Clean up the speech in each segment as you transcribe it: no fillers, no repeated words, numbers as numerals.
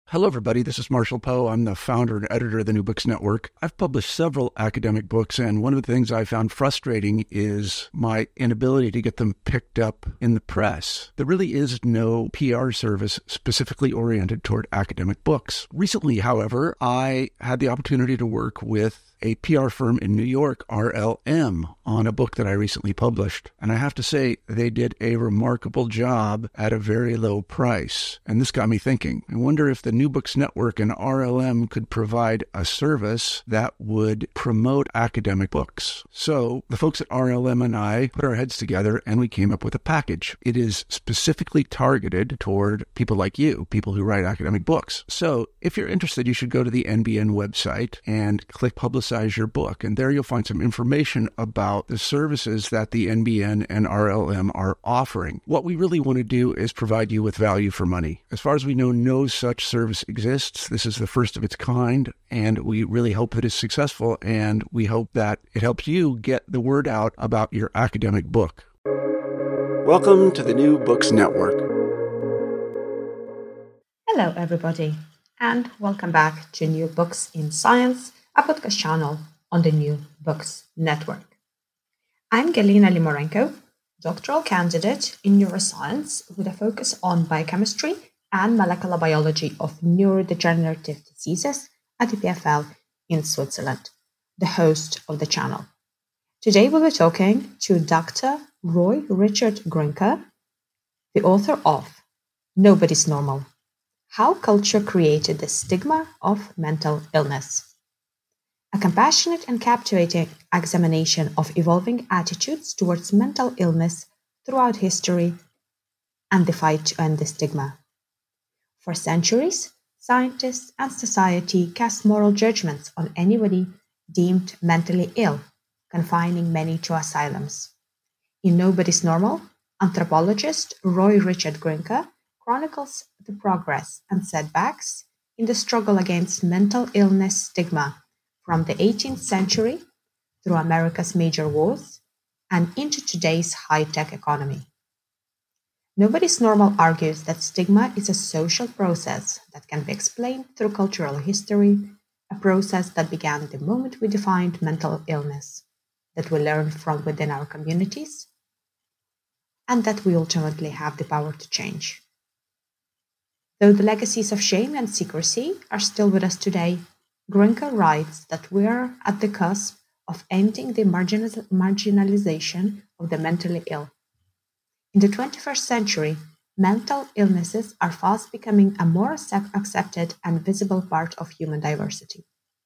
Hello, everybody. This is Marshall Poe. I'm the founder and editor of the New Books Network. I've published several academic books, and one of the things I found frustrating is my inability to get them picked up in the press. There really is no PR service specifically oriented toward academic books. Recently, however, I had the opportunity to work with a PR firm in New York, RLM, on a book that I recently published. And I have to say, they did a remarkable job at a very low price. And this got me thinking. I wonder if the New Books Network and RLM could provide a service that would promote academic books. So the folks at RLM and I put our heads together and we came up with a package. It is specifically targeted toward people like you, people who write academic books. So if you're interested, you should go to the NBN website and click Publicize Your Book. And there you'll find some information about the services that the NBN and RLM are offering. What we really want to do is provide you with value for money. As far as we know, no such service exists. This is the first of its kind, and we really hope that it's successful, and we hope that it helps you get the word out about your academic book. Welcome to the New Books Network. Hello, everybody, and welcome back to New Books in Science, a podcast channel on the New Books Network. I'm Galina Limorenko, doctoral candidate in neuroscience with a focus on biochemistry and molecular biology of neurodegenerative diseases at EPFL in Switzerland, the host of the channel. Today we'll be talking to Dr. Roy Richard Grinker, the author of Nobody's Normal: How Culture Created the Stigma of Mental Illness. A compassionate and captivating examination of evolving attitudes towards mental illness throughout history and the fight to end the stigma. For centuries, scientists and society cast moral judgments on anybody deemed mentally ill, confining many to asylums. In Nobody's Normal, anthropologist Roy Richard Grinker chronicles the progress and setbacks in the struggle against mental illness stigma from the 18th century through America's major wars and into today's high-tech economy. Nobody's Normal argues that stigma is a social process that can be explained through cultural history, a process that began the moment we defined mental illness, that we learned from within our communities, and that we ultimately have the power to change. Though the legacies of shame and secrecy are still with us today, Grinker writes that we are at the cusp of ending the marginalization of the mentally ill. In the 21st century, mental illnesses are fast becoming a more accepted and visible part of human diversity.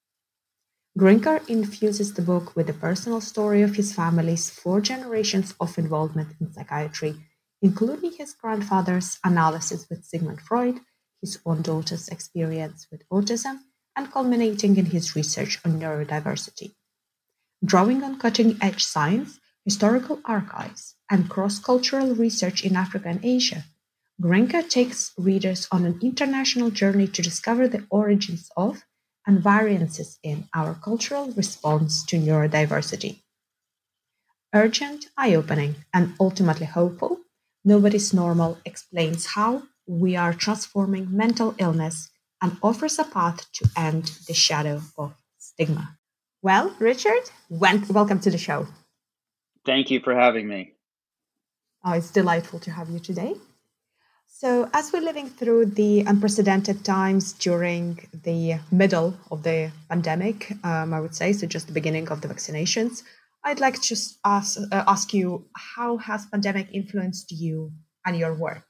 Grinker infuses the book with the personal story of his family's 4 generations of involvement in psychiatry, including his grandfather's analysis with Sigmund Freud, his own daughter's experience with autism, and culminating in his research on neurodiversity. Drawing on cutting-edge science, historical archives, and cross-cultural research in Africa and Asia, Grinker takes readers on an international journey to discover the origins of and variances in our cultural response to neurodiversity. Urgent, eye-opening, and ultimately hopeful, Nobody's Normal explains how we are transforming mental illness and offers a path to end the shadow of stigma. Well, Richard, welcome to the show. Thank you for having me. Oh, it's delightful to have you today. So, as we're living through the unprecedented times during the middle of the pandemic, I would say, so just the beginning of the vaccinations, I'd like to just ask you, how has pandemic influenced you and your work?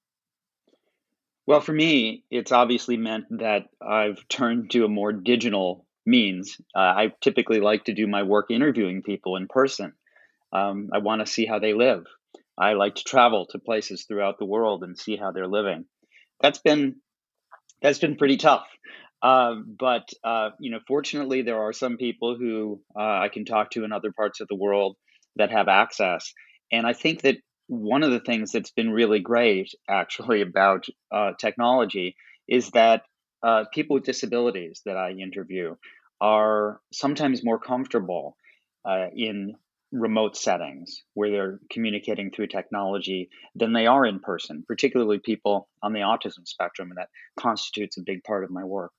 Well, for me, it's obviously meant that I've turned to a more digital means. I typically like to do my work interviewing people in person. I want to see how they live. I like to travel to places throughout the world and see how they're living. That's been pretty tough. But fortunately, there are some people who I can talk to in other parts of the world that have access. And I think that one of the things that's been really great, actually, about technology is that people with disabilities that I interview are sometimes more comfortable in remote settings where they're communicating through technology than they are in person, particularly people on the autism spectrum, and that constitutes a big part of my work.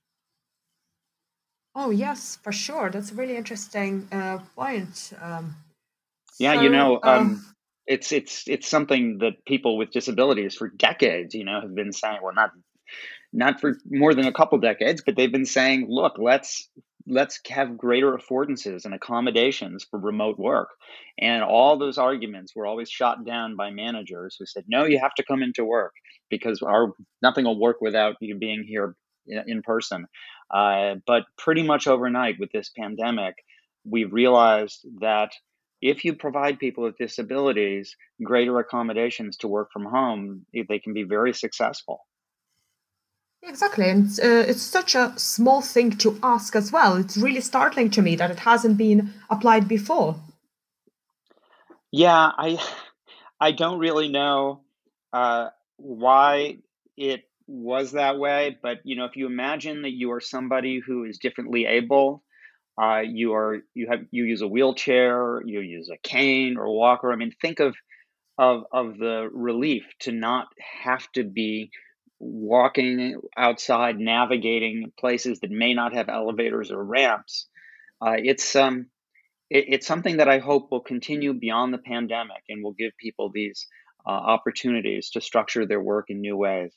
Oh, yes, for sure. That's a really interesting point. Yeah, So, it's something that people with disabilities for decades, have been saying. Well, not for more than a couple decades, but they've been saying, look, let's have greater affordances and accommodations for remote work. And all those arguments were always shot down by managers who said, no, you have to come into work because our nothing will work without you being here in person. But pretty much overnight with this pandemic, we've realized that if you provide people with disabilities greater accommodations to work from home, they can be very successful. exactly. And it's such a small thing to ask as well. It's really startling to me that it hasn't been applied before. Yeah, I don't really know why it was that way, but if you imagine that you are somebody who is differently able, you use a wheelchair, you use a cane or a walker. I mean, think of the relief to not have to be walking outside, navigating places that may not have elevators or ramps. It's something that I hope will continue beyond the pandemic and will give people these opportunities to structure their work in new ways.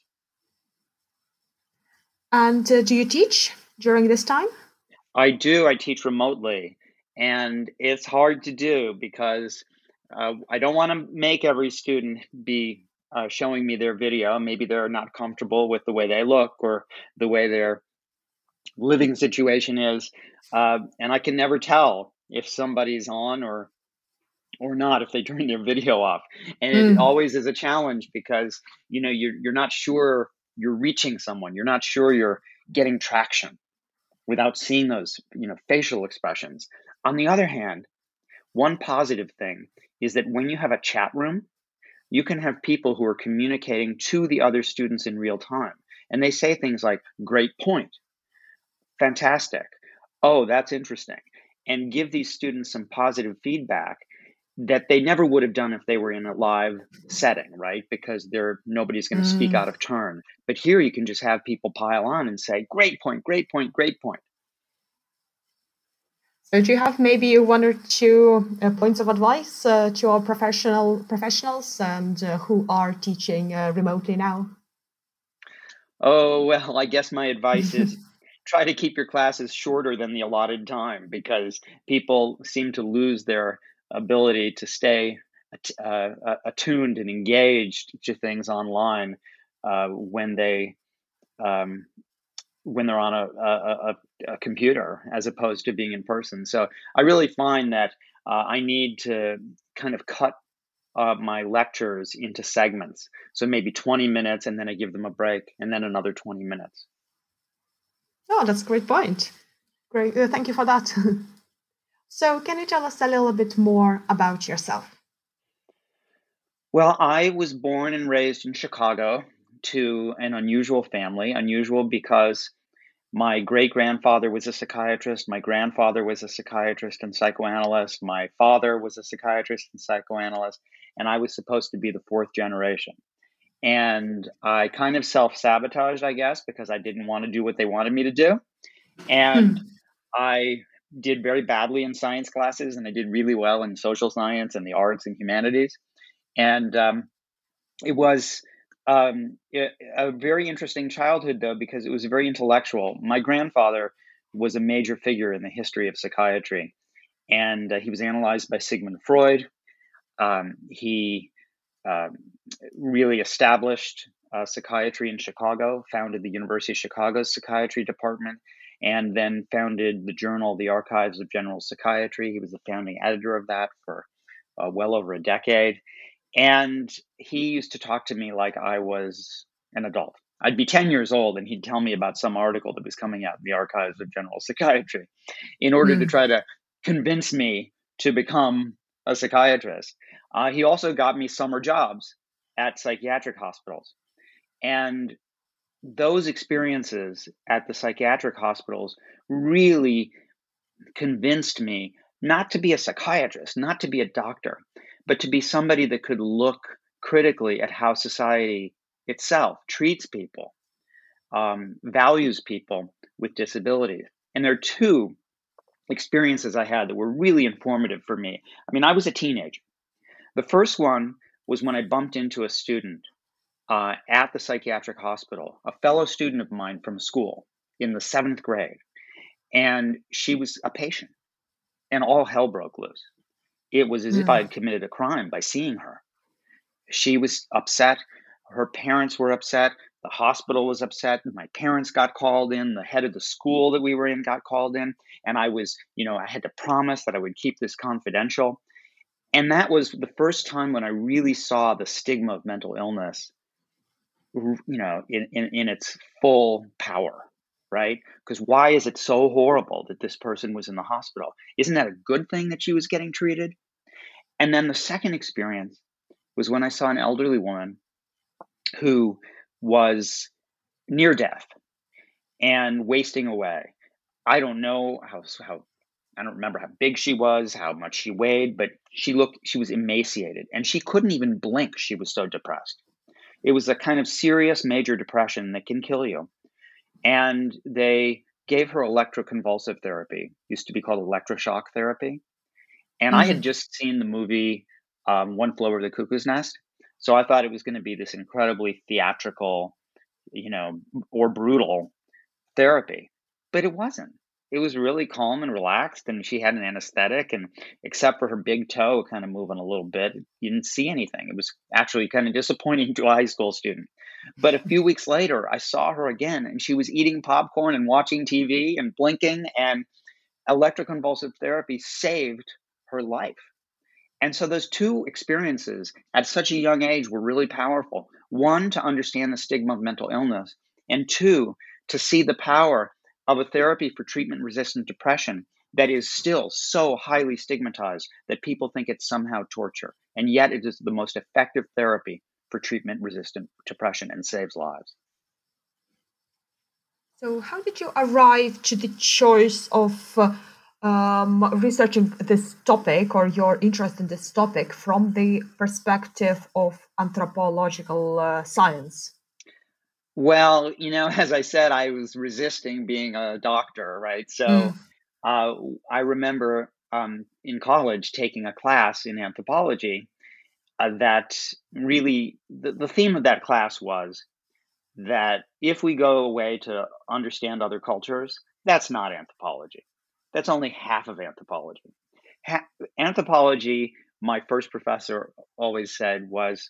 And do you teach during this time? I do. I teach remotely, and it's hard to do because I don't want to make every student be showing me their video. Maybe they're not comfortable with the way they look or the way their living situation is, and I can never tell if somebody's on or not if they turn their video off. And it Mm. always is a challenge because you're not sure you're reaching someone. You're not sure you're getting traction without seeing those facial expressions. On the other hand, one positive thing is that when you have a chat room, you can have people who are communicating to the other students in real time, and they say things like, great point, fantastic, oh, that's interesting, and give these students some positive feedback that they never would have done if they were in a live setting, right? Because nobody's going to speak Mm. out of turn. But here you can just have people pile on and say, great point, great point, great point. So do you have maybe one or two points of advice to our professionals and who are teaching remotely now? Oh, well, I guess my advice is try to keep your classes shorter than the allotted time because people seem to lose their ability to stay attuned and engaged to things online when um, they're on a computer as opposed to being in person. So I really find that I need to kind of cut my lectures into segments. So maybe 20 minutes, and then I give them a break, and then another 20 minutes. Oh, that's a great point. Great. Thank you for that. So can you tell us a little bit more about yourself? Well, I was born and raised in Chicago to an unusual family. Unusual because my great grandfather was a psychiatrist. My grandfather was a psychiatrist and psychoanalyst. My father was a psychiatrist and psychoanalyst. And I was supposed to be the fourth generation. And I kind of self sabotaged, I guess, because I didn't want to do what they wanted me to do. And Hmm. I did very badly in science classes, and I did really well in social science and the arts and humanities. And it was a very interesting childhood, though, because it was very intellectual. My grandfather was a major figure in the history of psychiatry, and he was analyzed by Sigmund Freud. He um, really established psychiatry in Chicago, founded the University of Chicago's psychiatry department, and then founded the journal, The Archives of General Psychiatry. He was the founding editor of that for well over a decade. And he used to talk to me like I was an adult. I'd be 10 years old and he'd tell me about some article that was coming out in the Archives of General Psychiatry in order to Hmm. try to convince me to become a psychiatrist. He also got me summer jobs at psychiatric hospitals. And those experiences at the psychiatric hospitals really convinced me not to be a psychiatrist, not to be a doctor, but to be somebody that could look critically at how society itself treats people, values people with disabilities. And there are two experiences I had that were really informative for me. I mean, I was a teenager. The first one was when I bumped into a student at the psychiatric hospital, a fellow student of mine from school in the 7th grade. And she was a patient, and all hell broke loose. It was as if I had committed a crime by seeing her. She was upset. Her parents were upset. The hospital was upset. My parents got called in. The head of the school that we were in got called in. And I was, I had to promise that I would keep this confidential. And that was the first time when I really saw the stigma of mental illness, in its full power, right? Because why is it so horrible that this person was in the hospital? Isn't that a good thing that she was getting treated? And then the second experience was when I saw an elderly woman who was near death and wasting away. I don't know I don't remember how big she was, how much she weighed, but she was emaciated and she couldn't even blink. She was so depressed. It was a kind of serious major depression that can kill you. And they gave her electroconvulsive therapy, used to be called electroshock therapy. And I had just seen the movie One Flew Over the Cuckoo's Nest. So I thought it was going to be this incredibly theatrical, or brutal therapy. But it wasn't. It was really calm and relaxed, and she had an anesthetic, and except for her big toe kind of moving a little bit, you didn't see anything. It was actually kind of disappointing to a high school student. But a few weeks later, I saw her again, and she was eating popcorn and watching TV and blinking, and electroconvulsive therapy saved her life. And so those two experiences at such a young age were really powerful. One, to understand the stigma of mental illness, and two, to see the power of a therapy for treatment-resistant depression that is still so highly stigmatized that people think it's somehow torture. And yet it is the most effective therapy for treatment-resistant depression and saves lives. So how did you arrive to the choice of researching this topic, or your interest in this topic, from the perspective of anthropological science? Well, as I said, I was resisting being a doctor, right? So I remember in college taking a class in anthropology that really, the theme of that class was that if we go away to understand other cultures, that's not anthropology. That's only half of anthropology. Anthropology, my first professor always said, was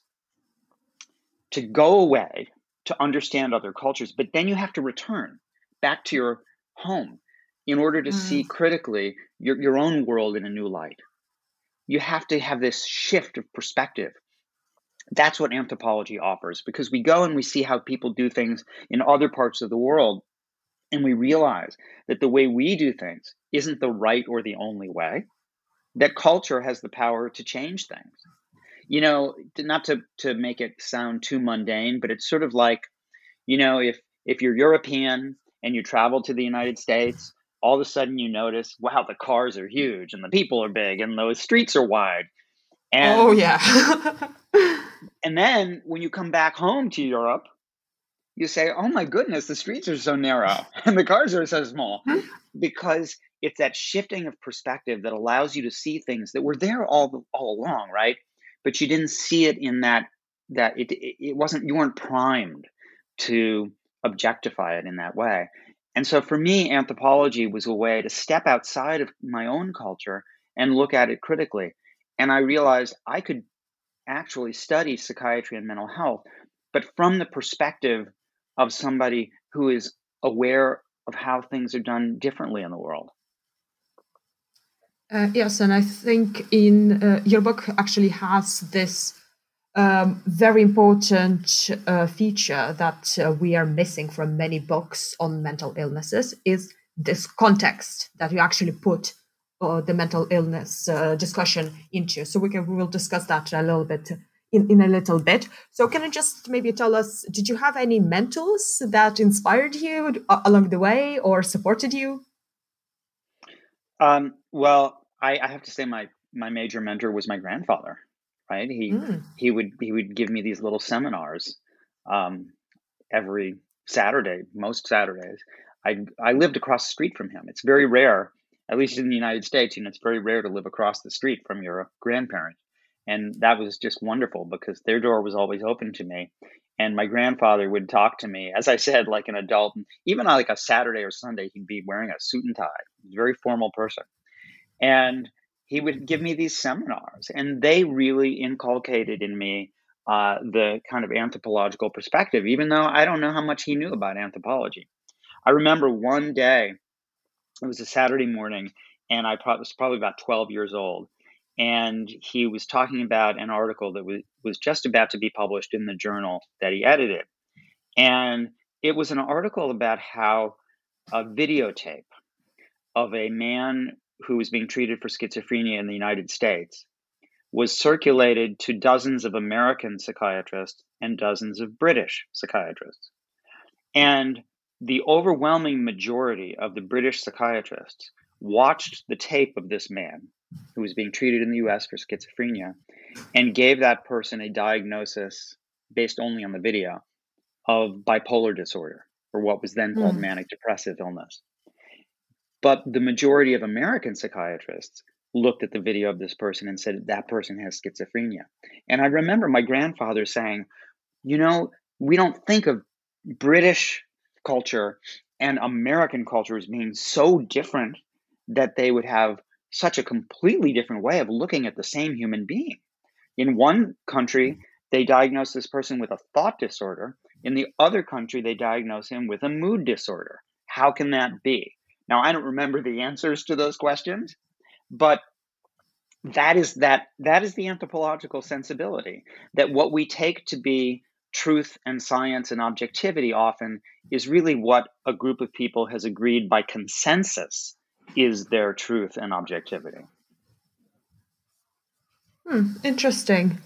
to go away to understand other cultures, but then you have to return back to your home in order to see critically your own world in a new light. You have to have this shift of perspective. That's what anthropology offers, because we go and we see how people do things in other parts of the world, and we realize that the way we do things isn't the right or the only way, that culture has the power to change things. Not to make it sound too mundane, but it's sort of like, if you're European and you travel to the United States, all of a sudden you notice, wow, the cars are huge and the people are big and those streets are wide. And, oh, yeah. And then when you come back home to Europe, you say, oh my goodness, the streets are so narrow and the cars are so small, because it's that shifting of perspective that allows you to see things that were there all along, right? But you didn't see it in that it wasn't, you weren't primed to objectify it in that way. And so for me, anthropology was a way to step outside of my own culture and look at it critically. And I realized I could actually study psychiatry and mental health, but from the perspective of somebody who is aware of how things are done differently in the world. Yes, and I think in your book actually has this very important feature that we are missing from many books on mental illnesses, is this context that you actually put the mental illness discussion into. So we will discuss that a little bit in a little bit. So can you just maybe tell us, did you have any mentors that inspired you along the way or supported you? Well, I have to say my major mentor was my grandfather, right? Mm. He would give me these little seminars um, every Saturday, most Saturdays. I lived across the street from him. It's very rare, at least in the United States, it's very rare to live across the street from your grandparent. And that was just wonderful because their door was always open to me. And my grandfather would talk to me, as I said, like an adult. Even on like a Saturday or Sunday, he'd be wearing a suit and tie. He's a very formal person. And he would give me these seminars, and they really inculcated in me the kind of anthropological perspective, even though I don't know how much he knew about anthropology. I remember one day, it was a Saturday morning, and was probably about 12 years old. And he was talking about an article that was just about to be published in the journal that he edited. And it was an article about how a videotape of a man who was being treated for schizophrenia in the United States was circulated to dozens of American psychiatrists and dozens of British psychiatrists. And the overwhelming majority of the British psychiatrists watched the tape of this man who was being treated in the US for schizophrenia and gave that person a diagnosis based only on the video of bipolar disorder, or what was then called manic depressive illness. But the majority of American psychiatrists looked at the video of this person and said, that person has schizophrenia. And I remember my grandfather saying, we don't think of British culture and American culture as being so different that they would have such a completely different way of looking at the same human being. In one country, they diagnose this person with a thought disorder. In the other country, they diagnose him with a mood disorder. How can that be? Now, I don't remember the answers to those questions, but that is the anthropological sensibility, that what we take to be truth and science and objectivity often is really what a group of people has agreed by consensus is their truth and objectivity. Interesting.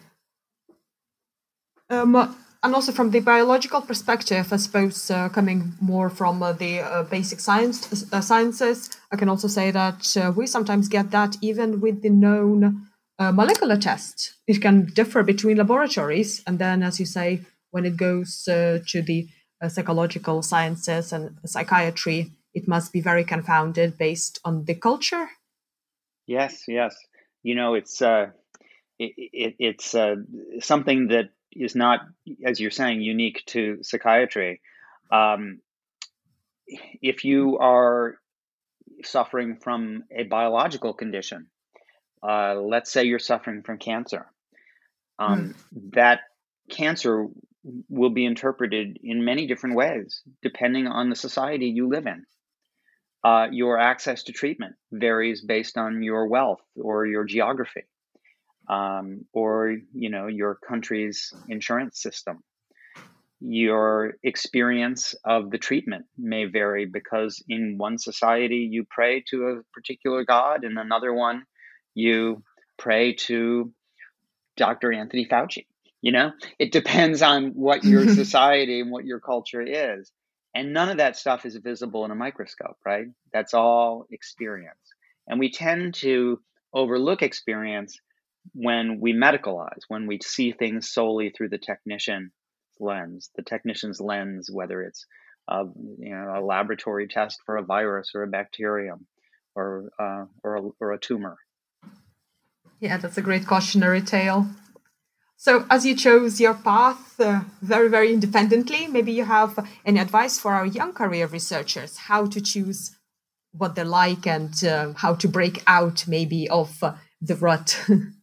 And also from the biological perspective, I suppose, coming more from the basic sciences, I can also say that we sometimes get that even with the known molecular tests. It can differ between laboratories. And then, as you say, when it goes to the psychological sciences and psychiatry, it must be very confounded based on the culture. Yes. It's something that is not, as you're saying, unique to psychiatry. If you are suffering from a biological condition, let's say you're suffering from cancer, that cancer will be interpreted in many different ways, depending on the society you live in. Your access to treatment varies based on your wealth or your geography. Or your country's insurance system. Your experience of the treatment may vary because in one society you pray to a particular god, in another one you pray to Dr. Anthony Fauci. It depends on what your society and what your culture is. And none of that stuff is visible in a microscope, right? That's all experience. And we tend to overlook experience when we medicalize, when we see things solely through the technician's lens, whether it's a laboratory test for a virus or a bacterium or a tumor. Yeah, that's a great cautionary tale. So as you chose your path very, very independently, maybe you have any advice for our young career researchers, how to choose what they like and how to break out maybe of the rut?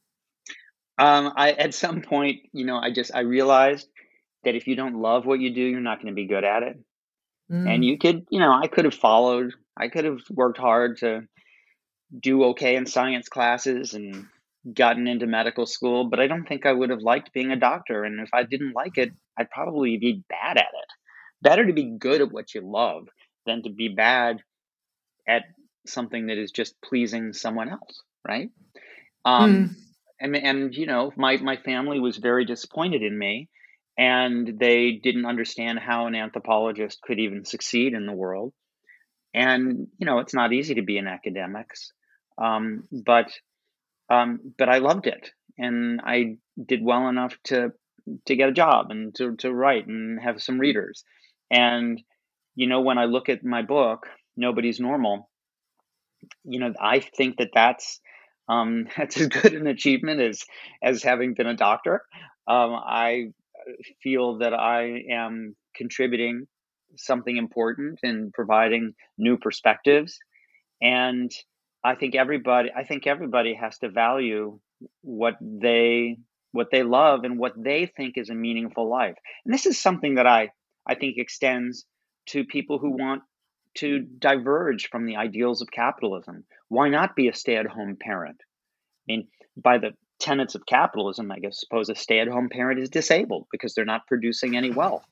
At some point, I realized that if you don't love what you do, you're not going to be good at it. And you could, I could have worked hard to do okay in science classes and gotten into medical school, but I don't think I would have liked being a doctor. And if I didn't like it, I'd probably be bad at it. Better to be good at what you love than to be bad at something that is just pleasing someone else, right? And my family was very disappointed in me, and they didn't understand how an anthropologist could even succeed in the world. And it's not easy to be in academics. But I loved it, and I did well enough to get a job and to write and have some readers. And when I look at my book, Nobody's Normal, I think that's that's as good an achievement as having been a doctor. I feel that I am contributing something important and providing new perspectives. And I think everybody has to value what they love and what they think is a meaningful life. And this is something that I think extends to people who want to diverge from the ideals of capitalism. Why not be a stay-at-home parent? I mean, by the tenets of capitalism, I guess suppose a stay-at-home parent is disabled because they're not producing any wealth.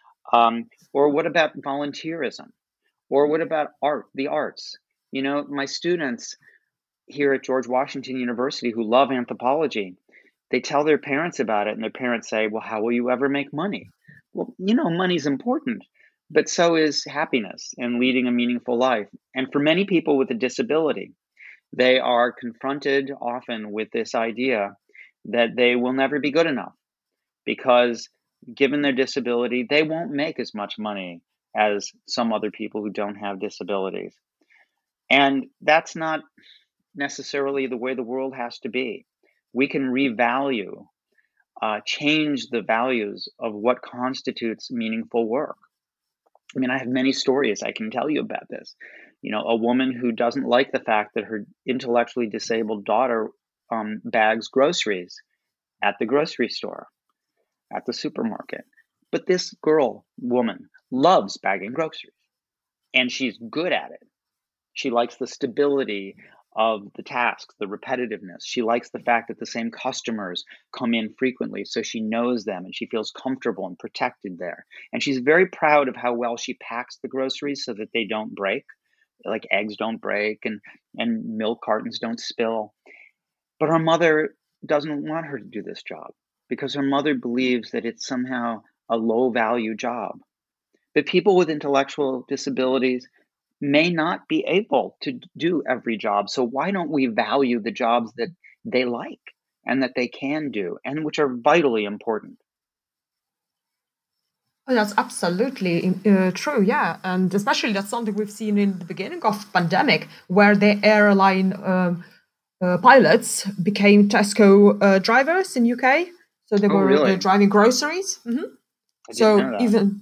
Or what about volunteerism? Or what about the arts? My students here at George Washington University who love anthropology, they tell their parents about it, and their parents say, well, how will you ever make money? Well, money's important, but so is happiness and leading a meaningful life. And for many people with a disability, they are confronted often with this idea that they will never be good enough because given their disability, they won't make as much money as some other people who don't have disabilities. And that's not necessarily the way the world has to be. We can revalue, change the values of what constitutes meaningful work. I mean, I have many stories I can tell you about this. A woman who doesn't like the fact that her intellectually disabled daughter bags groceries at the grocery store, at the supermarket. But this woman, loves bagging groceries, and she's good at it. She likes the stability of the tasks, the repetitiveness. She likes the fact that the same customers come in frequently, so she knows them and she feels comfortable and protected there. And she's very proud of how well she packs the groceries so that they don't break, like eggs don't break and milk cartons don't spill. But her mother doesn't want her to do this job because her mother believes that it's somehow a low-value job. But people with intellectual disabilities may not be able to do every job. So why don't we value the jobs that they like and that they can do and which are vitally important? Oh, that's absolutely true, yeah. And especially that's something we've seen in the beginning of pandemic where the airline pilots became Tesco drivers in UK. So they were really? driving groceries. Mm-hmm. I didn't know that.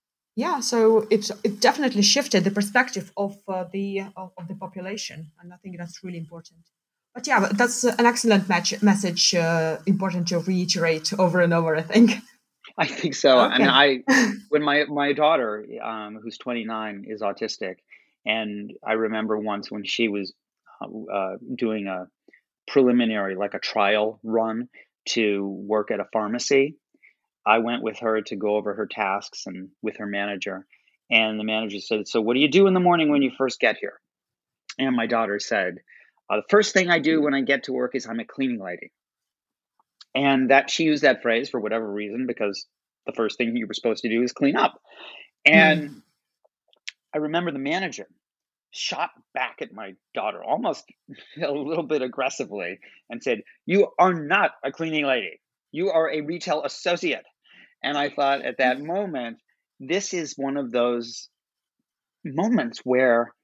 So it definitely shifted the perspective of the population, and I think that's really important. But yeah, that's an excellent message, important to reiterate over and over, I think. I think so. Okay. I mean, when my daughter, who's 29, is autistic, and I remember once when she was doing a preliminary, like a trial run to work at a pharmacy, I went with her to go over her tasks and with her manager. And the manager said, so what do you do in the morning when you first get here? And my daughter said, the first thing I do when I get to work is I'm a cleaning lady. And that she used that phrase for whatever reason, because the first thing you were supposed to do is clean up. And I remember the manager shot back at my daughter almost a little bit aggressively and said, you are not a cleaning lady. You are a retail associate. And I thought at that moment, this is one of those moments where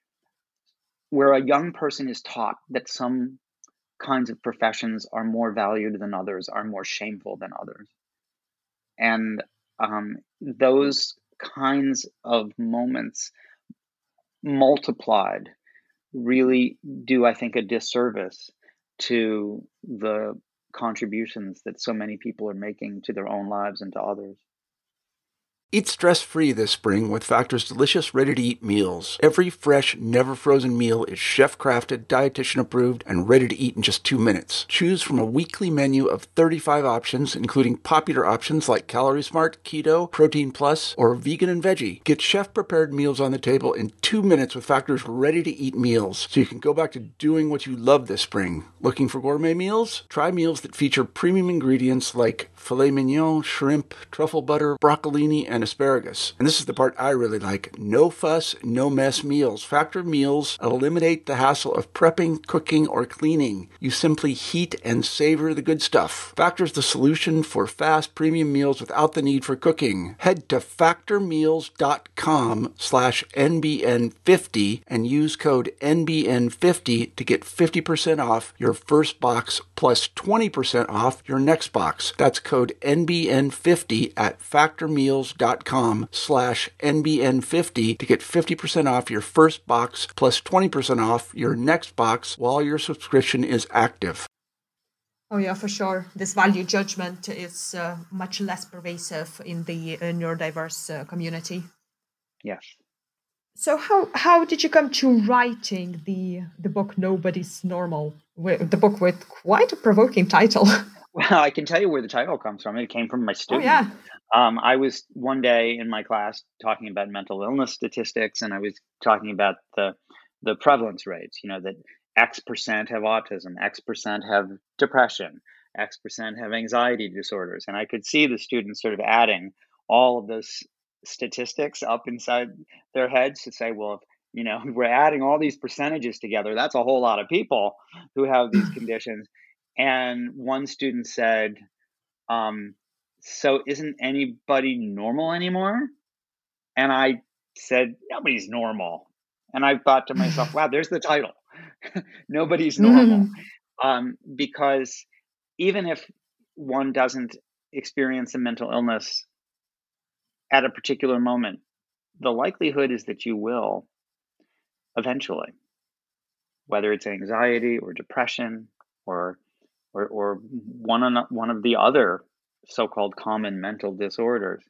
a young person is taught that some kinds of professions are more valued than others, are more shameful than others. And those kinds of moments multiplied really do, I think, a disservice to the contributions that so many people are making to their own lives and to others. Eat stress-free this spring with Factor's delicious, ready-to-eat meals. Every fresh, never-frozen meal is chef-crafted, dietitian-approved, and ready to eat in just 2 minutes. Choose from a weekly menu of 35 options, including popular options like Calorie Smart, Keto, Protein Plus, or Vegan and Veggie. Get chef-prepared meals on the table in 2 minutes with Factor's ready-to-eat meals, so you can go back to doing what you love this spring. Looking for gourmet meals? Try meals that feature premium ingredients like filet mignon, shrimp, truffle butter, broccolini, and and asparagus. And this is the part I really like. No fuss, no mess meals. Factor meals eliminate the hassle of prepping, cooking, or cleaning. You simply heat and savor the good stuff. Factor's the solution for fast premium meals without the need for cooking. Head to factormeals.com/NBN50 and use code NBN50 to get 50% off your first box plus 20% off your next box. That's code NBN50 at factormeals.com/NBN50 to get 50% off your first box plus 20% off your next box while your subscription is active. Oh yeah, for sure. This value judgment is much less pervasive in the neurodiverse community. Yes. So how did you come to writing the book Nobody's Normal, the book with quite a provoking title? Well, I can tell you where the title comes from. It came from my student. Oh yeah. I was one day in my class talking about mental illness statistics, and I was talking about the prevalence rates. You know, that X percent have autism, X percent have depression, X percent have anxiety disorders, and I could see the students sort of adding all of those statistics up inside their heads to say, well, if we're adding all these percentages together, that's a whole lot of people who have these conditions. And one student said, so isn't anybody normal anymore? And I said, nobody's normal. And I thought to myself, wow, there's the title. Nobody's normal. Because even if one doesn't experience a mental illness at a particular moment, the likelihood is that you will eventually, whether it's anxiety or depression or one of the other so-called common mental disorders.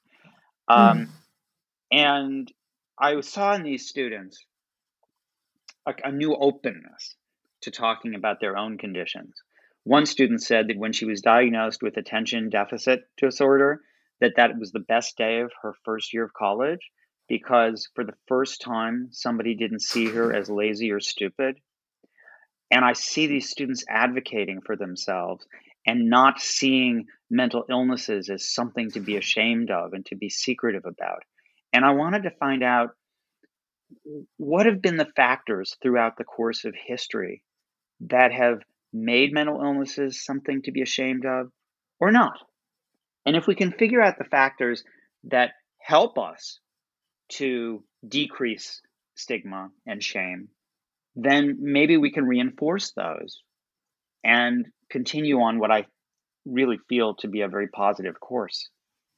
And I saw in these students a new openness to talking about their own conditions. One student said that when she was diagnosed with attention deficit disorder, that was the best day of her first year of college, because for the first time, somebody didn't see her as lazy or stupid. And I see these students advocating for themselves and not seeing mental illnesses as something to be ashamed of and to be secretive about. And I wanted to find out, what have been the factors throughout the course of history that have made mental illnesses something to be ashamed of or not? And if we can figure out the factors that help us to decrease stigma and shame, then maybe we can reinforce those and continue on what I really feel to be a very positive course.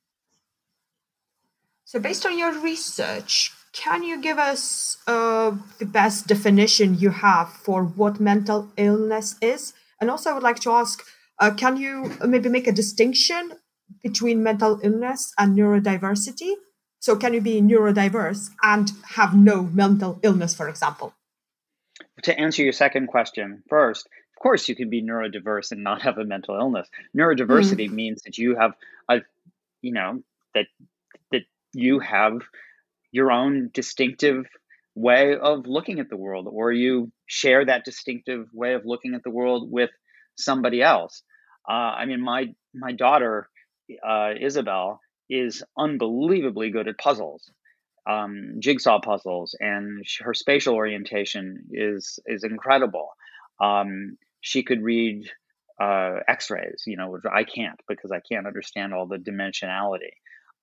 So based on your research, can you give us the best definition you have for what mental illness is? And also I would like to ask, can you maybe make a distinction between mental illness and neurodiversity? So can you be neurodiverse and have no mental illness, for example? To answer your second question first, of course you can be neurodiverse and not have a mental illness. Neurodiversity means that you have that you have your own distinctive way of looking at the world, or you share that distinctive way of looking at the world with somebody else. I mean, my daughter, Isabel, is unbelievably good at puzzles, jigsaw puzzles, and her spatial orientation is incredible. She could read X-rays, which I can't, because I can't understand all the dimensionality.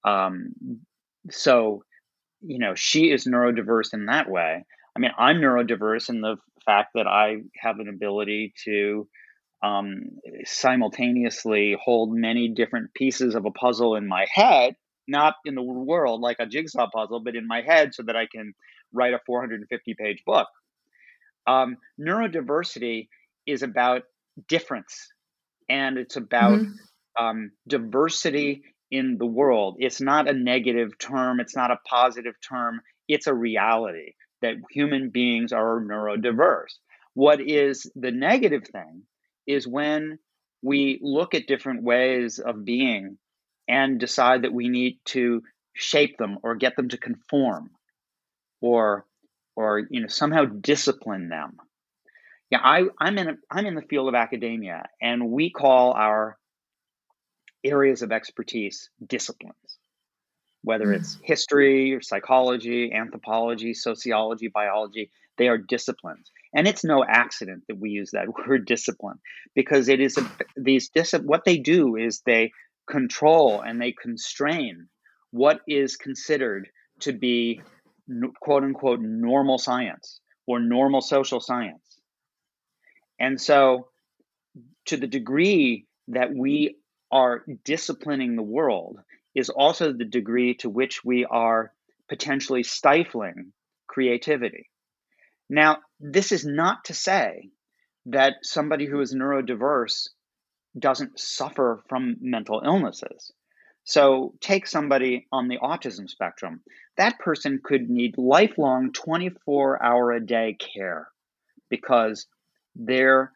So, she is neurodiverse in that way. I mean, I'm neurodiverse in the fact that I have an ability to simultaneously hold many different pieces of a puzzle in my head, not in the world like a jigsaw puzzle, but in my head, so that I can write a 450-page book. Neurodiversity is about difference, and it's about diversity in the world. It's not a negative term. It's not a positive term. It's a reality that human beings are neurodiverse. What is the negative thing is when we look at different ways of being and decide that we need to shape them or get them to conform or somehow discipline them. Yeah, I'm in the field of academia, and we call our areas of expertise disciplines. whether it's history or psychology, anthropology, sociology, biology. They are disciplines. And it's no accident that we use that word discipline, because it is what they do is they control and they constrain what is considered to be quote unquote normal science or normal social science. And so to the degree that we are disciplining the world is also the degree to which we are potentially stifling creativity. Now, this is not to say that somebody who is neurodiverse doesn't suffer from mental illnesses. So take somebody on the autism spectrum. That person could need lifelong 24-hour-a-day care because their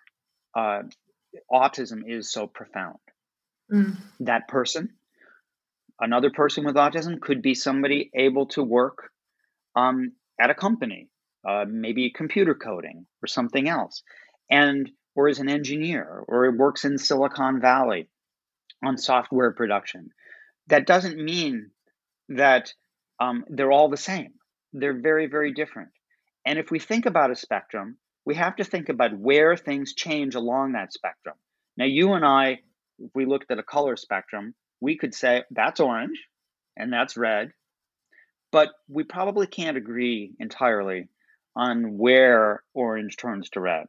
autism is so profound. That person, another person with autism, could be somebody able to work at a company, maybe computer coding or something else, or is an engineer, or works in Silicon Valley on software production. That doesn't mean that they're all the same. They're very, very different. And if we think about a spectrum, we have to think about where things change along that spectrum. Now, you and I, if we looked at a color spectrum, we could say that's orange and that's red, but we probably can't agree entirely on where orange turns to red.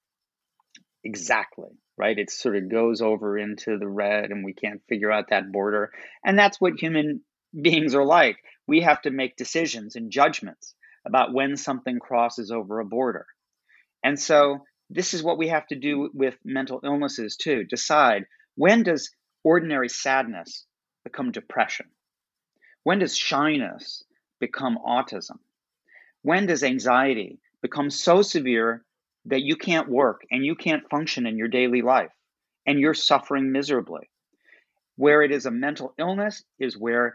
Exactly, right? It sort of goes over into the red and we can't figure out that border. And that's what human beings are like. We have to make decisions and judgments about when something crosses over a border. And so this is what we have to do with mental illnesses too. Decide, when does ordinary sadness become depression? When does shyness become autism? When does anxiety become so severe that you can't work and you can't function in your daily life and you're suffering miserably? Where it is a mental illness is where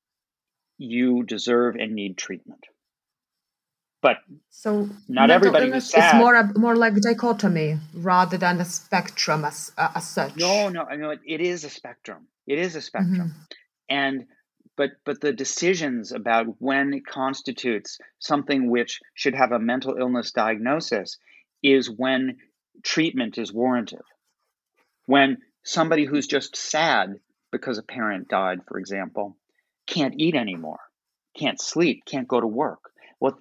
you deserve and need treatment. But so not everybody who's sad. It's more like dichotomy rather than a spectrum as such. No, it is a spectrum. It is a spectrum. And but the decisions about when it constitutes something which should have a mental illness diagnosis is when treatment is warranted. When somebody who's just sad because a parent died, for example, can't eat anymore, can't sleep, can't go to work. Well,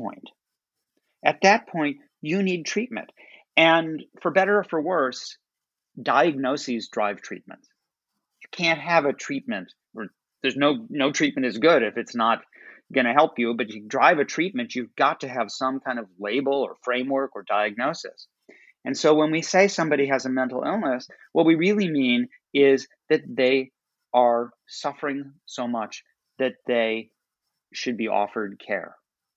at that point, you need treatment. And for better or for worse, diagnoses drive treatment. You can't have a treatment, or there's no treatment is good if it's not going to help you, but you drive a treatment, you've got to have some kind of label or framework or diagnosis. And so when we say somebody has a mental illness, what we really mean is that they are suffering so much that they should be offered care.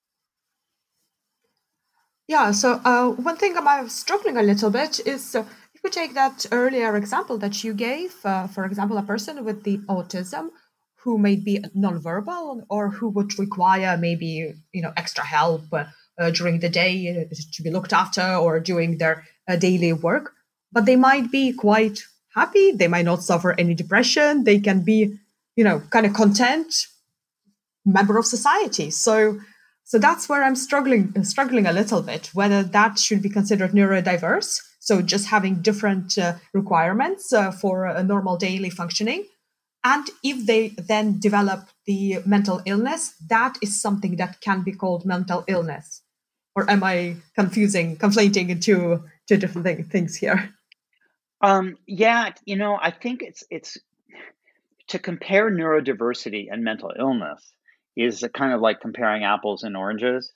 Yeah, so one thing I'm struggling a little bit is if we take that earlier example that you gave, for example, a person with the autism who may be nonverbal or who would require maybe extra help during the day to be looked after or doing their daily work, but they might be quite happy. They might not suffer any depression. They can be, kind of content member of society. So that's where I'm struggling a little bit, whether that should be considered neurodiverse. So just having different requirements for a normal daily functioning. And if they then develop the mental illness, that is something that can be called mental illness. Or am I conflating into two different things here? Yeah, I think it's to compare neurodiversity and mental illness is kind of like comparing apples and oranges.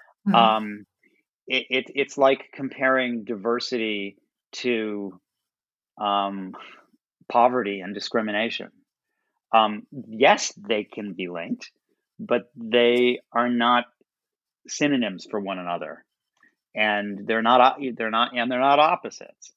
It's like comparing diversity to poverty and discrimination. Yes, they can be linked, but they are not synonyms for one another, and they're not opposites.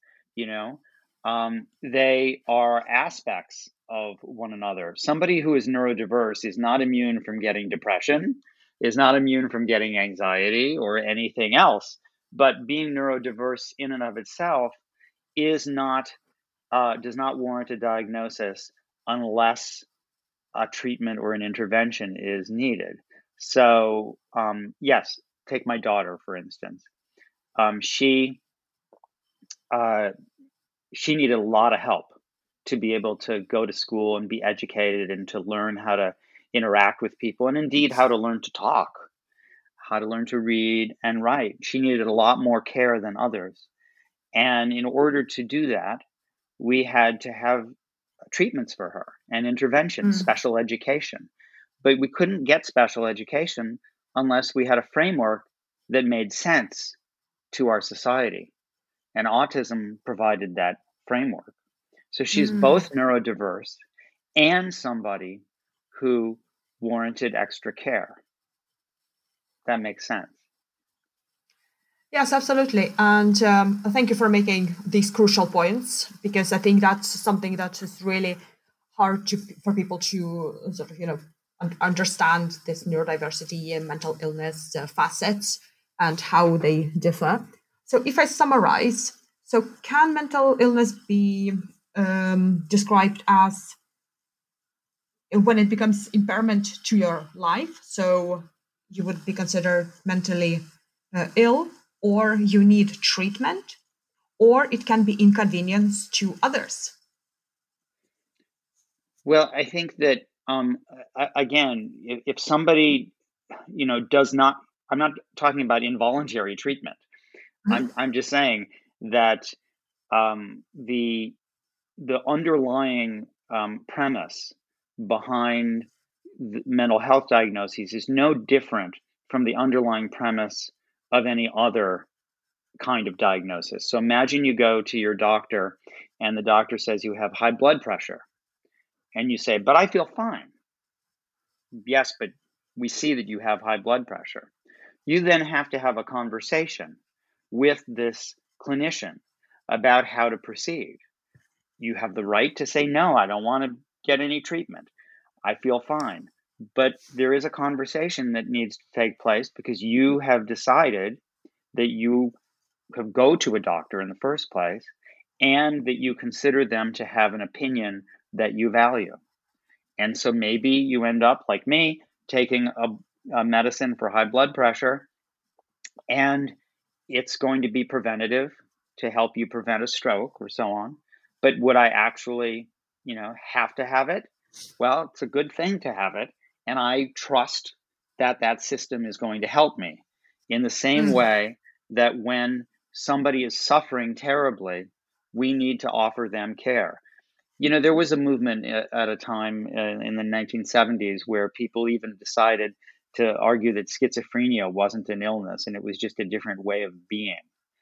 They are aspects of one another. Somebody who is neurodiverse is not immune from getting depression, is not immune from getting anxiety or anything else. But being neurodiverse in and of itself does not warrant a diagnosis unless a treatment or an intervention is needed. So, yes, take my daughter, for instance. She needed a lot of help to be able to go to school and be educated and to learn how to interact with people, and indeed how to learn to talk, how to learn to read and write. She needed a lot more care than others. And in order to do that, we had to have treatments for her and interventions, special education. But we couldn't get special education unless we had a framework that made sense to our society. And autism provided that framework. So she's both neurodiverse and somebody who warranted extra care. That makes sense. Yes, absolutely. And thank you for making these crucial points, because I think that's something that is really hard for people to sort of, understand this neurodiversity and mental illness facets and how they differ. So if I summarize, so can mental illness be described as when it becomes impairment to your life? So you would be considered mentally ill, or you need treatment, or it can be inconvenience to others? Well, I think that, again, if somebody, does not, I'm not talking about involuntary treatment. I'm just saying that the underlying premise behind the mental health diagnoses is no different from the underlying premise of any other kind of diagnosis. So imagine you go to your doctor and the doctor says you have high blood pressure, and you say, but I feel fine. Yes, but we see that you have high blood pressure. You then have to have a conversation with this clinician about how to proceed. You have the right to say, no, I don't want to get any treatment. I feel fine. But there is a conversation that needs to take place because you have decided that you could go to a doctor in the first place and that you consider them to have an opinion that you value. And so maybe you end up, like me, taking a medicine for high blood pressure, and it's going to be preventative to help you prevent a stroke or so on. But would I actually, have to have it? Well, it's a good thing to have it. And I trust that that system is going to help me in the same way that when somebody is suffering terribly, we need to offer them care. There was a movement at a time in the 1970s where people even decided to argue that schizophrenia wasn't an illness and it was just a different way of being.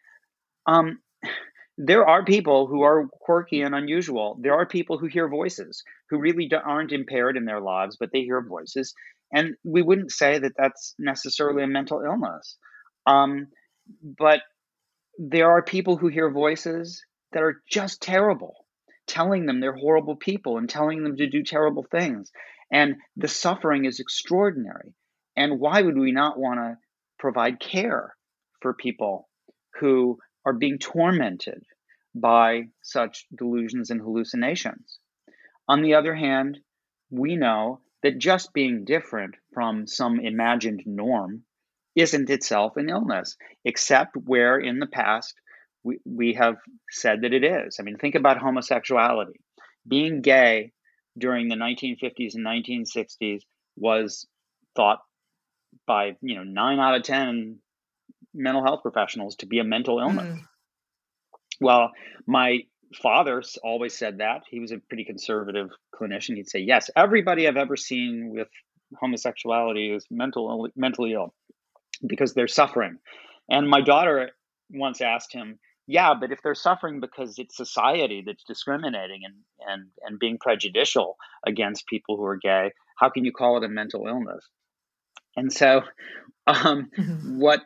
There are people who are quirky and unusual. There are people who hear voices, who really aren't impaired in their lives, but they hear voices. And we wouldn't say that that's necessarily a mental illness. But there are people who hear voices that are just terrible, telling them they're horrible people and telling them to do terrible things. And the suffering is extraordinary. And why would we not want to provide care for people who are being tormented by such delusions and hallucinations? On the other hand, we know that just being different from some imagined norm isn't itself an illness, except where in the past we have said that it is. I mean, think about homosexuality. Being gay during the 1950s and 1960s was thought by 9 out of 10 mental health professionals to be a mental illness. Well, my father always said that. He was a pretty conservative clinician. He'd say, yes, everybody I've ever seen with homosexuality is mentally ill because they're suffering. And my daughter once asked him, yeah, but if they're suffering because it's society that's discriminating and being prejudicial against people who are gay, how can you call it a mental illness? And so what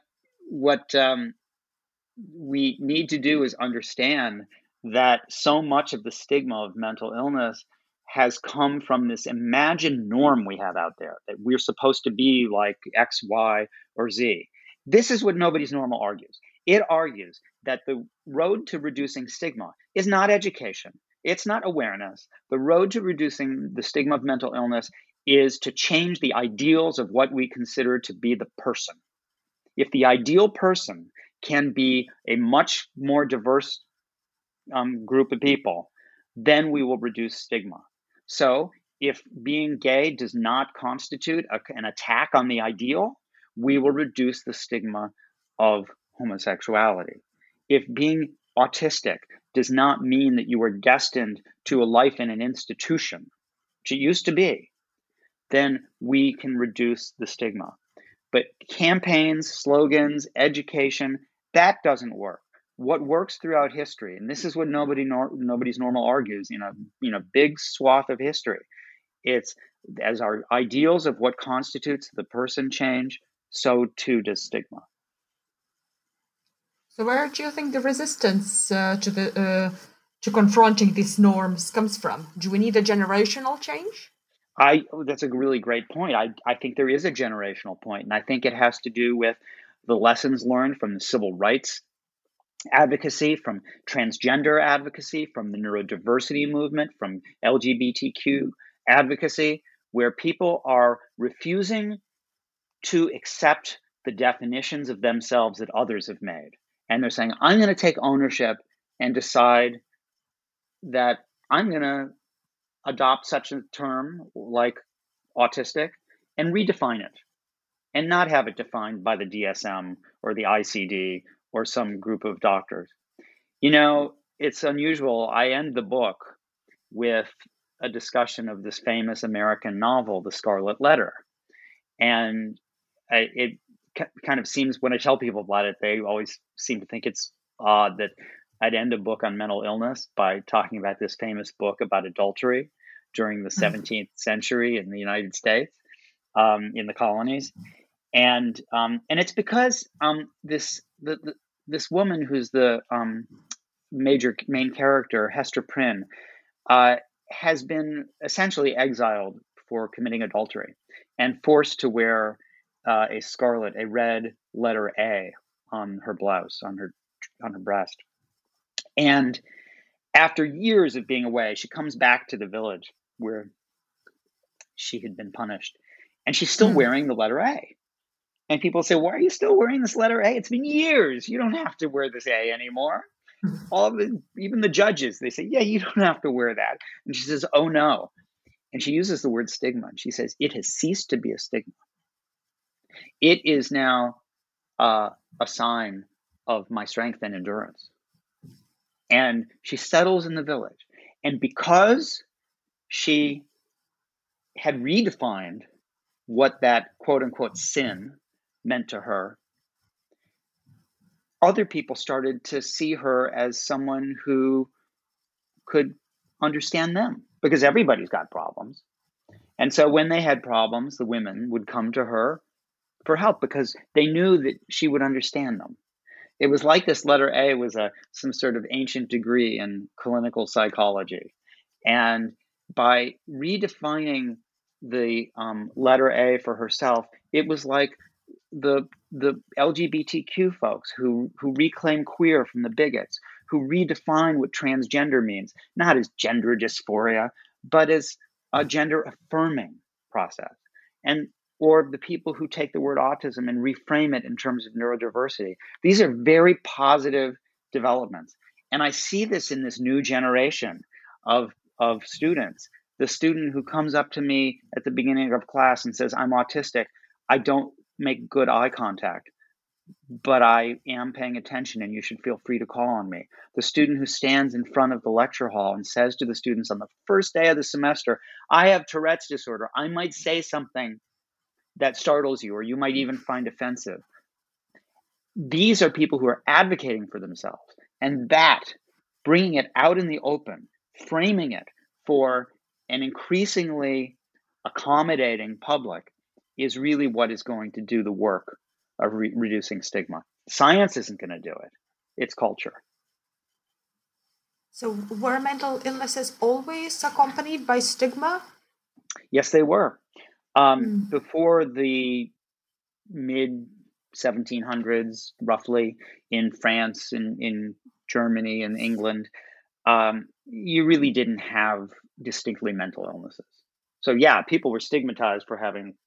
we need to do is understand that so much of the stigma of mental illness has come from this imagined norm we have out there, that we're supposed to be like X, Y, or Z. This is what Nobody's Normal argues. It argues that the road to reducing stigma is not education. It's not awareness. The road to reducing the stigma of mental illness is to change the ideals of what we consider to be the person. If the ideal person can be a much more diverse group of people, then we will reduce stigma. So if being gay does not constitute an attack on the ideal, we will reduce the stigma of homosexuality. If being autistic does not mean that you are destined to a life in an institution, which it used to be, then we can reduce the stigma. But campaigns, slogans, education, that doesn't work. What works throughout history, and this is what nobody's normal argues in a big swath of history, it's as our ideals of what constitutes the person change, so too does stigma. So where do you think the resistance to confronting these norms comes from? Do we need a generational change? That's a really great point. I think there is a generational point, and I think it has to do with the lessons learned from the civil rights advocacy, from transgender advocacy, from the neurodiversity movement, from LGBTQ advocacy, where people are refusing to accept the definitions of themselves that others have made. And they're saying, I'm going to take ownership and decide that I'm going to adopt such a term like autistic and redefine it and not have it defined by the DSM or the ICD or some group of doctors. It's unusual. I end the book with a discussion of this famous American novel, The Scarlet Letter. And it kind of seems, when I tell people about it, they always seem to think it's odd that I'd end a book on mental illness by talking about this famous book about adultery during the 17th century in the United States, in the colonies. And it's because this woman who's the main character, Hester Prynne, has been essentially exiled for committing adultery and forced to wear a red letter A on her blouse, on her breast. And after years of being away, she comes back to the village where she had been punished, and she's still wearing the letter A. And people say, why are you still wearing this letter A? It's been years. You don't have to wear this A anymore. Even the judges, they say, yeah, you don't have to wear that. And she says, oh no. And she uses the word stigma. And she says, it has ceased to be a stigma. It is now a sign of my strength and endurance. And she settles in the village. And because she had redefined what that quote unquote sin meant to her, other people started to see her as someone who could understand them, because everybody's got problems. And so when they had problems, the women would come to her for help because they knew that she would understand them. It was like this letter A was some sort of ancient degree in clinical psychology. And by redefining the letter A for herself, it was like the LGBTQ folks who reclaim queer from the bigots, who redefine what transgender means, not as gender dysphoria, but as a gender affirming process. Or the people who take the word autism and reframe it in terms of neurodiversity. These are very positive developments. And I see this in this new generation of students. The student who comes up to me at the beginning of class and says, I'm autistic. I don't make good eye contact, but I am paying attention and you should feel free to call on me. The student who stands in front of the lecture hall and says to the students on the first day of the semester, I have Tourette's disorder. I might say something that startles you, or you might even find offensive. These are people who are advocating for themselves. And that, bringing it out in the open, framing it for an increasingly accommodating public, is really what is going to do the work of reducing stigma. Science isn't going to do it. It's culture. So were mental illnesses always accompanied by stigma? Yes, they were. Before the mid 1700s, roughly, in France, in Germany, and England, you really didn't have distinctly mental illnesses. So yeah, people were stigmatized for having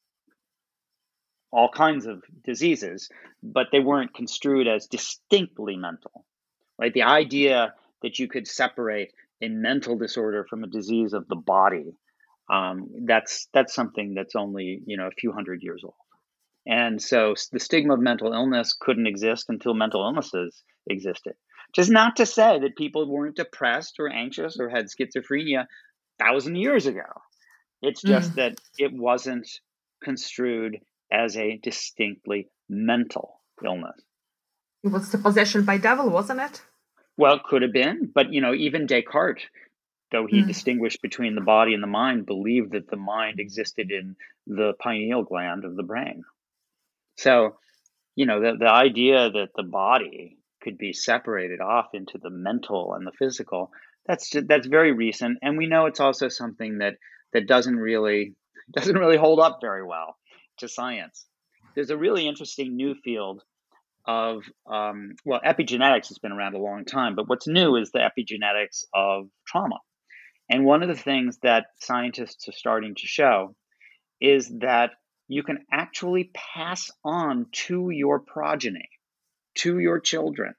all kinds of diseases, but they weren't construed as distinctly mental, right? The idea that you could separate a mental disorder from a disease of the body, that's something that's only a few hundred years old. And so the stigma of mental illness couldn't exist until mental illnesses existed. Just not to say that people weren't depressed or anxious or had schizophrenia 1,000 years ago. It's just Mm. that it wasn't construed as a distinctly mental illness. It was the possession by devil, wasn't it? Well, it could have been, but even Descartes, though he Mm. distinguished between the body and the mind, believed that the mind existed in the pineal gland of the brain. So, the idea that the body could be separated off into the mental and the physical, that's very recent, and we know it's also something that doesn't really hold up very well to science. There's a really interesting new field of epigenetics has been around a long time, but what's new is the epigenetics of trauma. And one of the things that scientists are starting to show is that you can actually pass on to your progeny, to your children,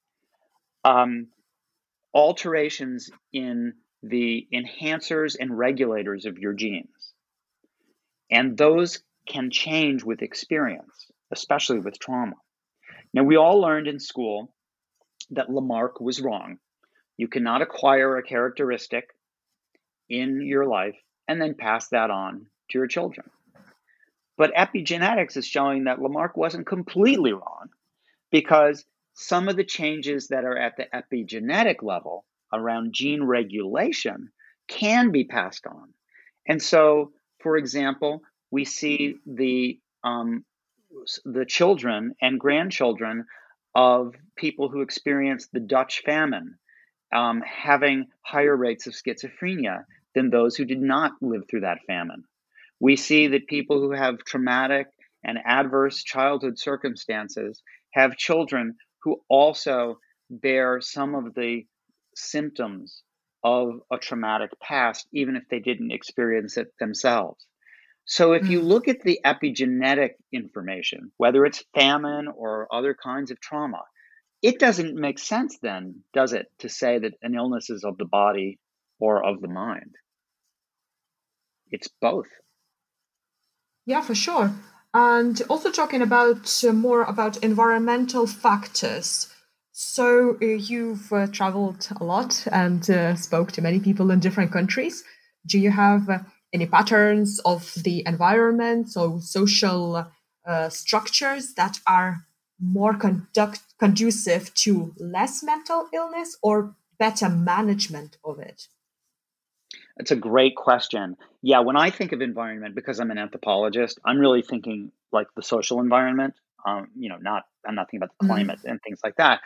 alterations in the enhancers and regulators of your genes. And those can change with experience, especially with trauma. Now, we all learned in school that Lamarck was wrong. You cannot acquire a characteristic in your life and then pass that on to your children. But epigenetics is showing that Lamarck wasn't completely wrong, because some of the changes that are at the epigenetic level around gene regulation can be passed on. And so, for example, we see the children and grandchildren of people who experienced the Dutch famine having higher rates of schizophrenia than those who did not live through that famine. We see that people who have traumatic and adverse childhood circumstances have children who also bear some of the symptoms of a traumatic past, even if they didn't experience it themselves. So if you Mm. look at the epigenetic information, whether it's famine or other kinds of trauma, it doesn't make sense then, does it, to say that an illness is of the body or of the mind? It's both. Yeah, for sure. And also talking about more about environmental factors. So you've traveled a lot and spoke to many people in different countries. Do you have any patterns of the environment, so social structures that are more conducive to less mental illness or better management of it? It's a great question. Yeah, when I think of environment, because I'm an anthropologist, I'm really thinking like the social environment. I'm not thinking about the Mm. climate and things like that.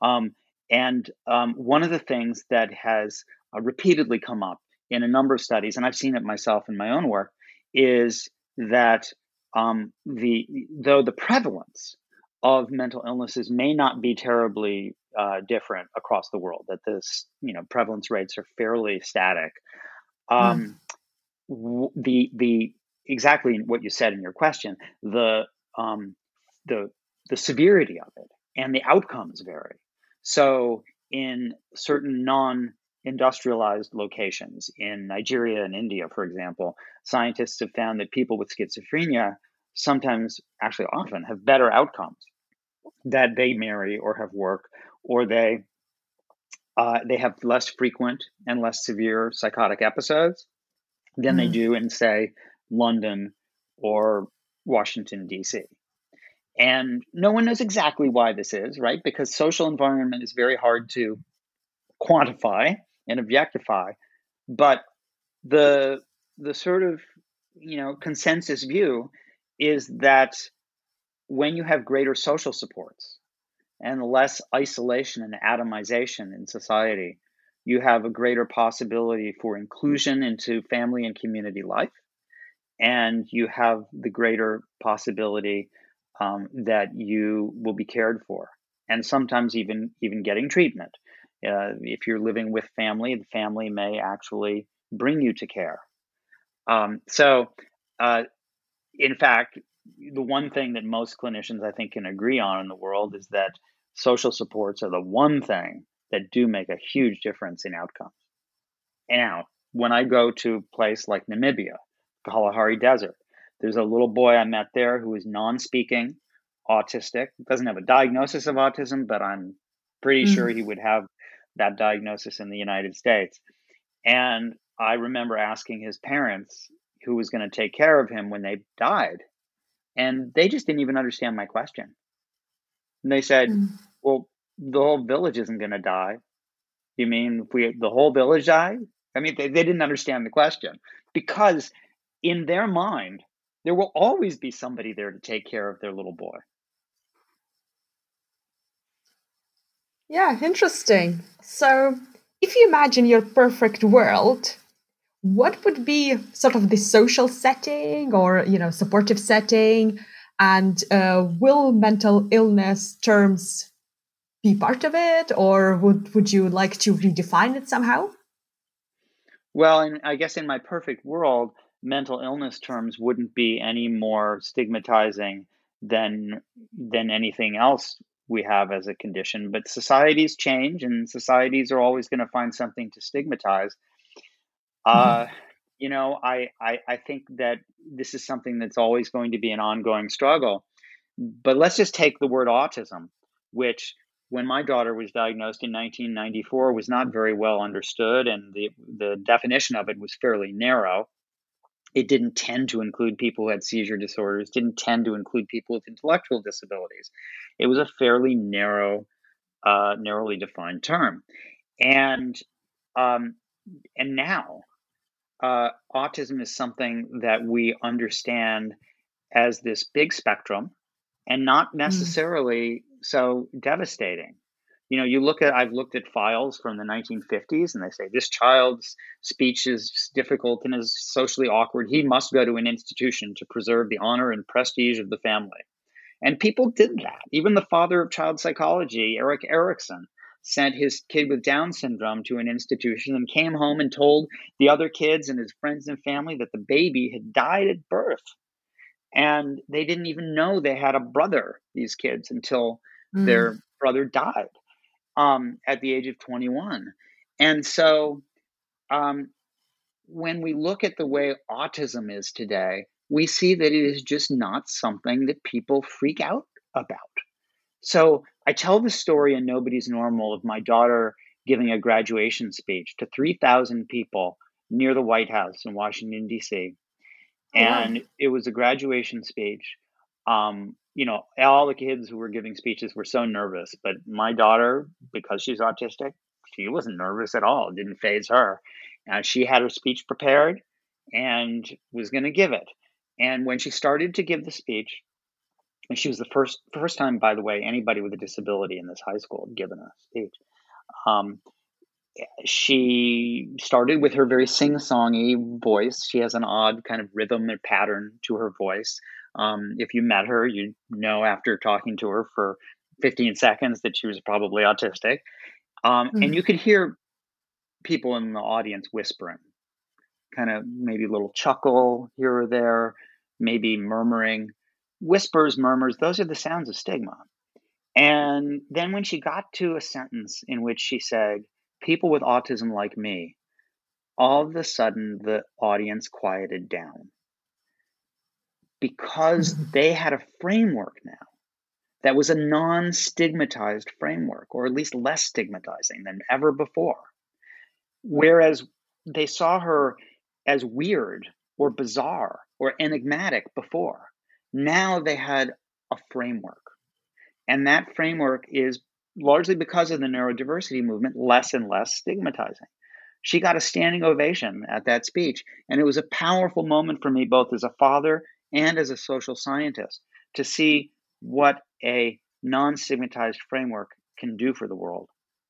One of the things that has repeatedly come up in a number of studies, and I've seen it myself in my own work, is that though the prevalence of mental illnesses may not be terribly different across the world, that this prevalence rates are fairly static. Mm. um, the exactly what you said in your question, um, the the severity of it and the outcomes vary. So in certain non-industrialized locations in Nigeria and India, for example, scientists have found that people with schizophrenia sometimes, actually often, have better outcomes, that they marry or have work, or they have less frequent and less severe psychotic episodes than they Mm. do in, say, London or Washington, D.C. And no one knows exactly why this is, right? Because social environment is very hard to quantify and objectify. But the sort of consensus view is that when you have greater social supports and less isolation and atomization in society, you have a greater possibility for inclusion into family and community life, and you have the greater possibility that you will be cared for, and sometimes even getting treatment. If you're living with family, the family may actually bring you to care. So, in fact, the one thing that most clinicians I think can agree on in the world is that social supports are the one thing that do make a huge difference in outcomes. Now, when I go to a place like Namibia, Kalahari Desert, there's a little boy I met there who is non-speaking, autistic, doesn't have a diagnosis of autism, but I'm pretty sure he would have that diagnosis in the United States. And I remember asking his parents who was going to take care of him when they died. And they just didn't even understand my question. And they said, well, the whole village isn't going to die. You mean if the whole village died? I mean, they didn't understand the question, because in their mind, there will always be somebody there to take care of their little boy. Yeah, interesting. So if you imagine your perfect world, what would be sort of the social setting or, supportive setting? And will mental illness terms be part of it, or would you like to redefine it somehow? Well, and I guess in my perfect world, mental illness terms wouldn't be any more stigmatizing than anything else we have as a condition. But societies change, and societies are always going to find something to stigmatize. I think that this is something that's always going to be an ongoing struggle. But let's just take the word autism, which when my daughter was diagnosed in 1994 was not very well understood, and the definition of it was fairly narrow. It didn't tend to include people who had seizure disorders, didn't tend to include people with intellectual disabilities. It was a fairly narrowly defined term. And now autism is something that we understand as this big spectrum and not necessarily so devastating. I've looked at files from the 1950s, and they say this child's speech is difficult and is socially awkward. He must go to an institution to preserve the honor and prestige of the family. And people did that. Even the father of child psychology, Erik Erikson, sent his kid with Down syndrome to an institution and came home and told the other kids and his friends and family that the baby had died at birth. And they didn't even know they had a brother, these kids, until their brother died at the age of 21. And so when we look at the way autism is today, we see that it is just not something that people freak out about. So I tell the story in Nobody's Normal of my daughter giving a graduation speech to 3,000 people near the White House in Washington, D.C. And it was a graduation speech. All the kids who were giving speeches were so nervous, but my daughter, because she's autistic, she wasn't nervous at all. It didn't faze her. She had her speech prepared and was going to give it. And when she started to give the speech, and she was the first time, by the way, anybody with a disability in this high school had given a speech. She started with her very sing-songy voice. She has an odd kind of rhythm and pattern to her voice. If you met her, you'd know after talking to her for 15 seconds that she was probably autistic. And you could hear people in the audience whispering, kind of maybe a little chuckle here or there, maybe murmuring. Whispers, murmurs, those are the sounds of stigma. And then when she got to a sentence in which she said, "People with autism like me," all of a sudden the audience quieted down, because they had a framework now that was a non-stigmatized framework, or at least less stigmatizing than ever before. Whereas they saw her as weird or bizarre or enigmatic before, now they had a framework. And that framework is, largely because of the neurodiversity movement, less and less stigmatizing. She got a standing ovation at that speech. And it was a powerful moment for me, both as a father and as a social scientist, to see what a non-stigmatized framework can do for the world.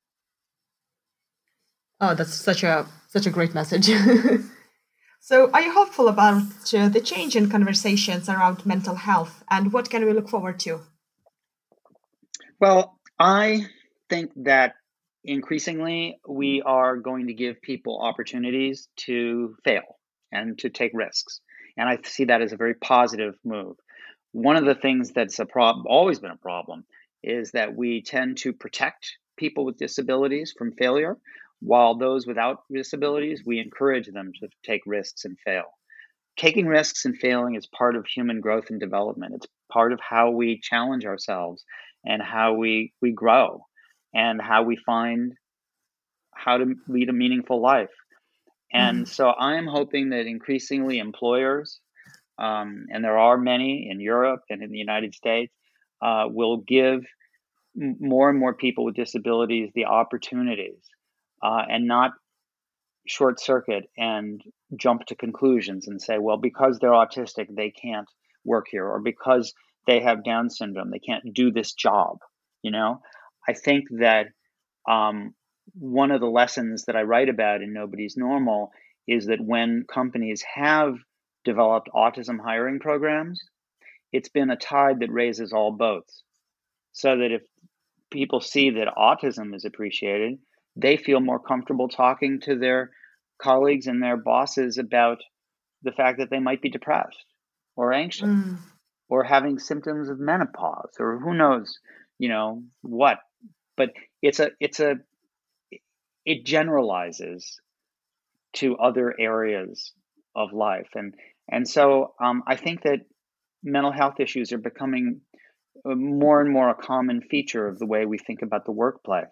Oh, that's such a great message. So are you hopeful about the change in conversations around mental health, and what can we look forward to? Well, I think that increasingly, we are going to give people opportunities to fail and to take risks. And I see that as a very positive move. One of the things that's always been a problem is that we tend to protect people with disabilities from failure, while those without disabilities, we encourage them to take risks and fail. Taking risks and failing is part of human growth and development. It's part of how we challenge ourselves and how we grow and how we find how to lead a meaningful life. And so I'm hoping that increasingly employers, and there are many in Europe and in the United States, will give more and more people with disabilities the opportunities and not short circuit and jump to conclusions and say, well, because they're autistic, they can't work here, or because they have Down syndrome, they can't do this job. I think that one of the lessons that I write about in Nobody's Normal is that when companies have developed autism hiring programs, it's been a tide that raises all boats. So that if people see that autism is appreciated, they feel more comfortable talking to their colleagues and their bosses about the fact that they might be depressed or anxious or having symptoms of menopause or who knows, what. But it generalizes to other areas of life. And so I think that mental health issues are becoming more and more a common feature of the way we think about the workplace.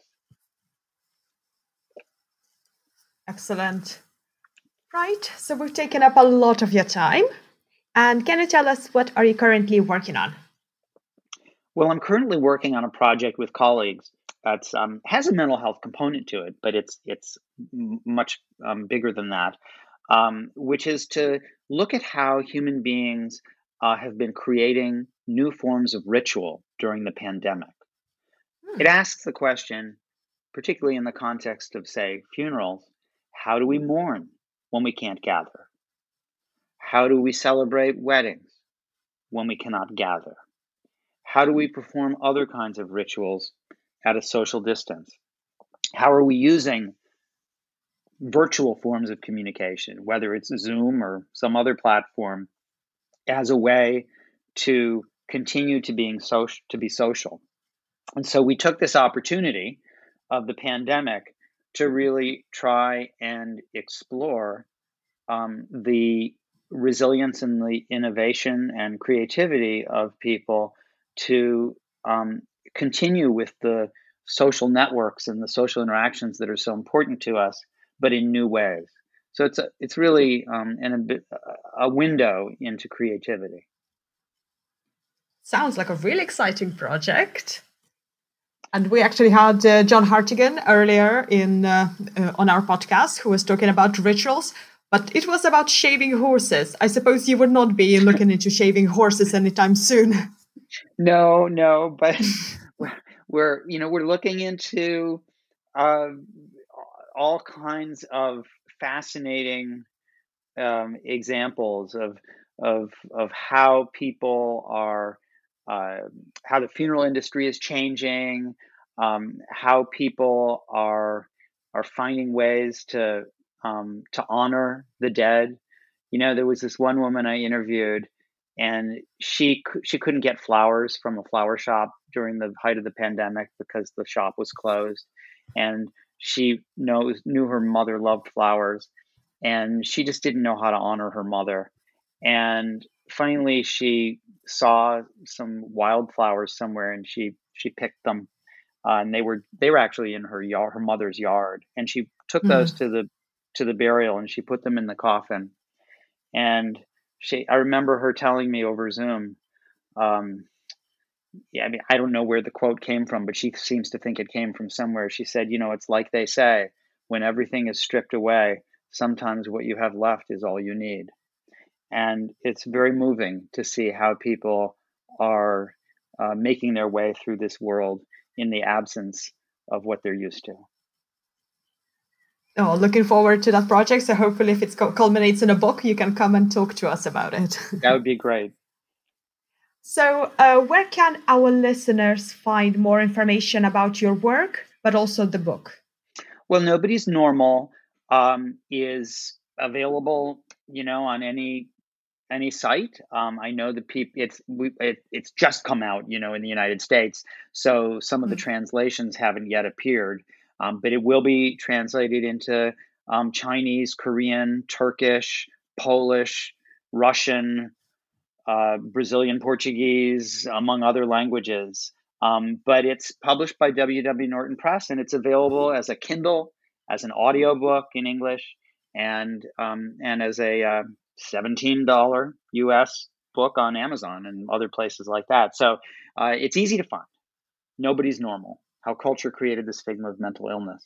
Excellent. Right. So we've taken up a lot of your time. And can you tell us, what are you currently working on? Well, I'm currently working on a project with colleagues that has a mental health component to it, but it's much bigger than that, which is to look at how human beings have been creating new forms of ritual during the pandemic. It asks the question, particularly in the context of, say, funerals, how do we mourn when we can't gather? How do we celebrate weddings when we cannot gather? How do we perform other kinds of rituals at a social distance? How are we using virtual forms of communication, whether it's Zoom or some other platform, as a way to continue to be social? And so we took this opportunity of the pandemic to really try and explore the resilience and the innovation and creativity of people to continue with the social networks and the social interactions that are so important to us, but in new ways. So it's really a window into creativity. Sounds like a really exciting project. And we actually had John Hartigan earlier on our podcast, who was talking about rituals, but it was about shaving horses. I suppose you would not be looking into shaving horses anytime soon. No, but we're looking into all kinds of fascinating examples of how people are, how the funeral industry is changing, how people are finding ways to honor the dead. There was this one woman I interviewed, and she couldn't get flowers from a flower shop during the height of the pandemic because the shop was closed, and she knew her mother loved flowers, and she just didn't know how to honor her mother. And finally, she saw some wildflowers somewhere, and she picked them, and they were actually in her mother's yard, and she took those to the burial, and she put them in the coffin. And I remember her telling me over Zoom, I don't know where the quote came from, but she seems to think it came from somewhere. She said, it's like they say, when everything is stripped away, sometimes what you have left is all you need. And it's very moving to see how people are making their way through this world in the absence of what they're used to. Oh, looking forward to that project. So hopefully if it culminates in a book, you can come and talk to us about it. That would be great. So where can our listeners find more information about your work, but also the book? Well, Nobody's Normal is available, on any site. I know that it's just come out, in the United States, so some of the Hmm. translations haven't yet appeared, but it will be translated into Chinese, Korean, Turkish, Polish, Russian, Brazilian Portuguese, among other languages. But it's published by W.W. Norton Press, and it's available as a Kindle, as an audiobook in English, and as a $17 US book on Amazon and other places like that. So it's easy to find. Nobody's Normal: How Culture Created the Stigma of Mental Illness.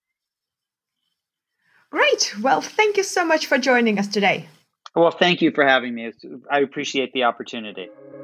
Great. Well, thank you so much for joining us today. Well, thank you for having me. I appreciate the opportunity.